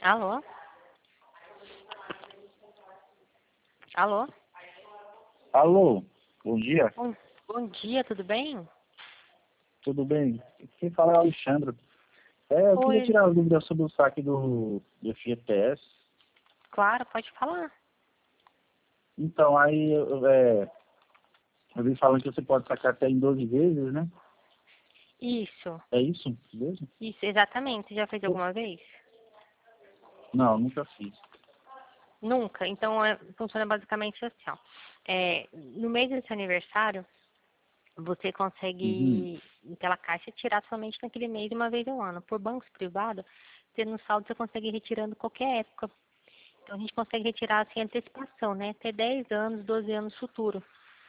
Alô? Alô? Alô, bom dia, Bom dia, tudo bem? tudo bem? Quem fala é o Alexandre. Eu queria Oi, tirar a dúvida sobre o saque do FGTS. claro, pode falar. Então, aí eu vi falando que você pode sacar até em 12 vezes, né? Isso, É isso mesmo? isso, exatamente. Você já fez alguma vez? Não, nunca fiz. Nunca. Então, funciona basicamente assim, ó. No mês do seu aniversário, você Uhum. consegue, naquela caixa, tirar somente naquele mês uma vez ao ano. Por bancos privados, tendo saldo, você consegue ir retirando qualquer época. Então, a gente consegue retirar sem antecipação, né? Até 10 anos, 12 anos futuro.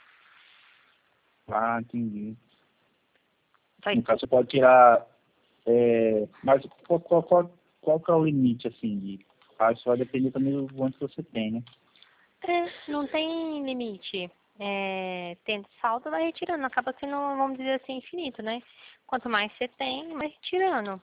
Ah, entendi. Vai. No caso, você pode tirar... mas qual que é o limite, assim, de... Ah, isso vai depender também do quanto você tem, né? Não tem limite. Tendo saldo, vai retirando. Acaba sendo, vamos dizer assim, infinito, né? Quanto mais você tem, mais retirando.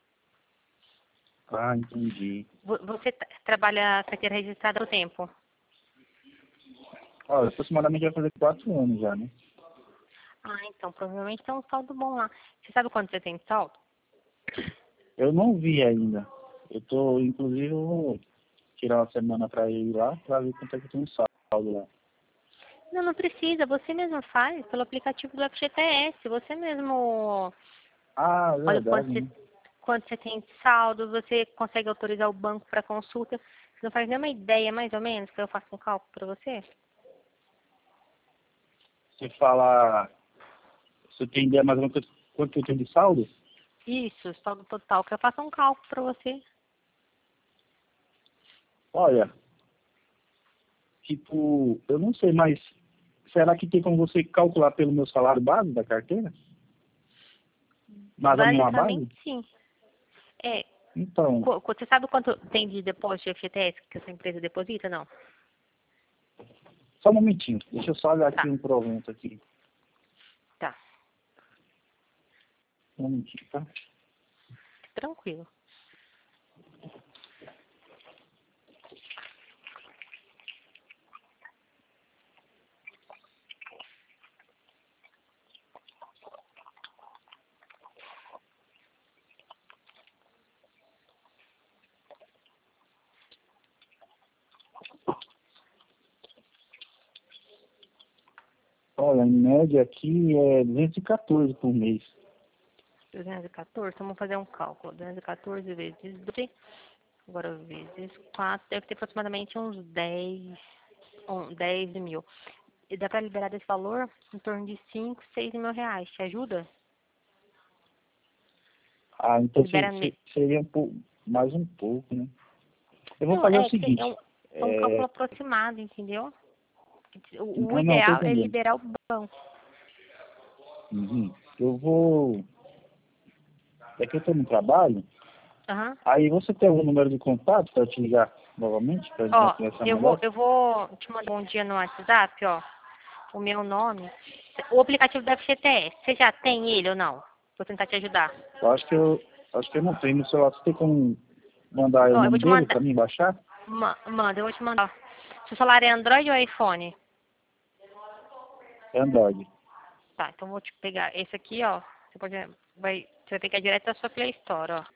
Ah, entendi. Você trabalha carteira registrada há tempo? Olha, aproximadamente vai fazer 4 anos já, né? Ah, então, provavelmente tem um saldo bom lá. Você sabe quanto você tem de saldo? Eu não vi ainda. Inclusive, eu vou tirar uma semana para ir lá para ver quanto é que tem um saldo lá. Não, não precisa. Você mesmo faz pelo aplicativo do FGTS. Você mesmo Ah, olha verdade, né? quanto você tem de saldo. Você consegue autorizar o banco para consulta. Você não faz nenhuma ideia, mais ou menos, que eu faço um cálculo para você? Você fala, você tem ideia mais ou menos quanto eu tenho de saldo? Isso, saldo total, que eu faço um cálculo para você. Olha, tipo, eu não sei, mas será que tem como você calcular pelo meu salário base da carteira? Mas a minha Basicamente, base? sim. É, Então, você sabe quanto tem de depósito de FGTS que a sua empresa deposita? Não? só um momentinho. Deixa eu só olhar aqui Tá, um provento aqui. tá. Um momentinho, tá? Tranquilo. Olha, em média aqui é 214 por mês. 214, então vamos fazer um cálculo. 214 vezes 12, agora vezes 4, deve ter aproximadamente uns 10 mil. E dá para liberar desse valor em torno de 5, 6 mil reais. Te ajuda? Ah, então Libera. seria mais um pouco, né? Eu vou Não, fazer o que seguinte. é um cálculo aproximado, entendeu? O Não, não, tô ideal é entendendo. liberar o banco. Uhum. Eu vou. É que eu estou no trabalho. Aham. Aí você tem algum número de contato para te ligar novamente, para a gente Ó, conversar eu vou, melhor? eu vou te mandar um dia no WhatsApp, ó, o meu nome. O aplicativo da FGTS, você já tem ele ou não? Vou tentar te ajudar. Eu acho que eu não tenho no celular. Você tem como mandar o Ó, eu vou nome te dele mandar. para mim baixar? Manda, eu vou te mandar. Seu celular é Android ou iPhone? É Android. Tá, então eu vou te pegar esse aqui, ó. Você vai pegar direto da sua Play Store, ó.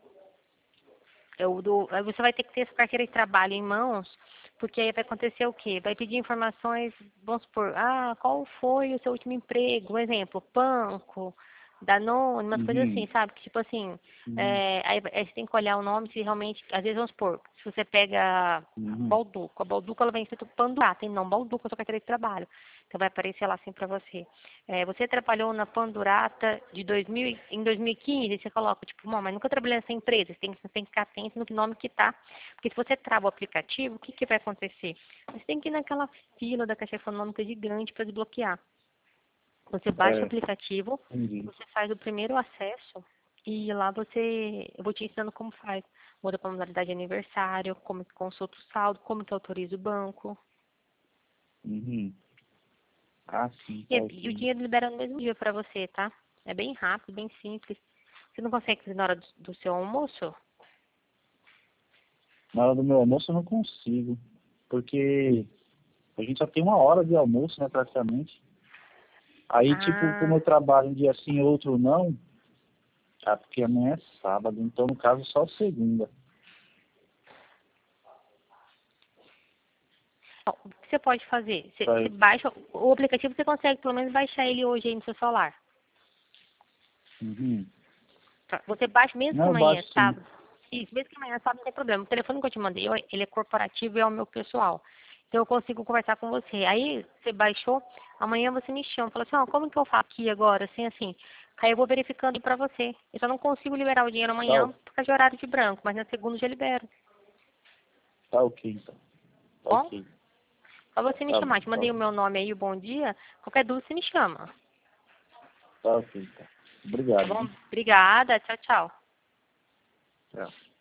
Aí você vai ter que ter essa carteira de trabalho em mãos, porque aí vai acontecer o quê? Vai pedir informações, vamos supor, qual foi o seu último emprego? Um exemplo, banco, Danone, umas coisas Uhum. assim, sabe? Que tipo assim, Uhum. aí você tem que olhar o nome se realmente, às vezes vamos supor, se você pega Uhum. Balduco, a Balduco ela vem escrito Pandurata, tem não Balduco, a sua carteira de trabalho. Então vai aparecer lá assim pra você. Você trabalhou na Pandurata em 2015, você coloca, tipo, não, mas nunca trabalhei nessa empresa, você tem que ficar atento no nome que tá. Porque se você trava o aplicativo, o que, que vai acontecer? Você tem que ir naquela fila da Caixa Econômica gigante para desbloquear. Você baixa o É, aplicativo, entendi. você faz o primeiro acesso e lá eu vou te ensinando como faz. Muda para modalidade de aniversário, como que consulta o saldo, como que autoriza o banco. Uhum. Ah, sim, E, tá e o ok. dinheiro libera no mesmo dia para você, tá? É bem rápido, bem simples. Você não consegue fazer na hora do seu almoço? Na hora do meu almoço eu não consigo. Porque a gente só tem 1 hora de almoço, né, praticamente. Aí, tipo, como Ah, eu trabalho um dia sim, outro não, porque amanhã é sábado, então no caso só segunda. bom, o que você pode fazer? Você Vai. baixa o aplicativo, você consegue pelo menos baixar ele hoje aí no seu celular. Uhum. Tá? Você baixa mesmo que Não, eu amanhã baixo é sim. sábado. Isso, mesmo que amanhã é sábado, não tem problema. O telefone que eu te mandei, ele é corporativo e é o meu pessoal. Então eu consigo conversar com você. Aí você baixou, amanhã você me chama. Fala assim, ó, como que eu faço aqui agora? Assim, assim. Aí eu vou verificando pra você. Eu só não consigo liberar o dinheiro Tá, amanhã por causa de horário de branco, mas na segunda eu já libero. tá ok, então. Tá Bom? ok. Só você me Tá bom, chamar. Te mandei o meu nome aí, o bom dia. Qualquer dúvida você me chama. tá ok, então. Tá Obrigado, bom? viu? Obrigada. Tchau, tchau. Tchau.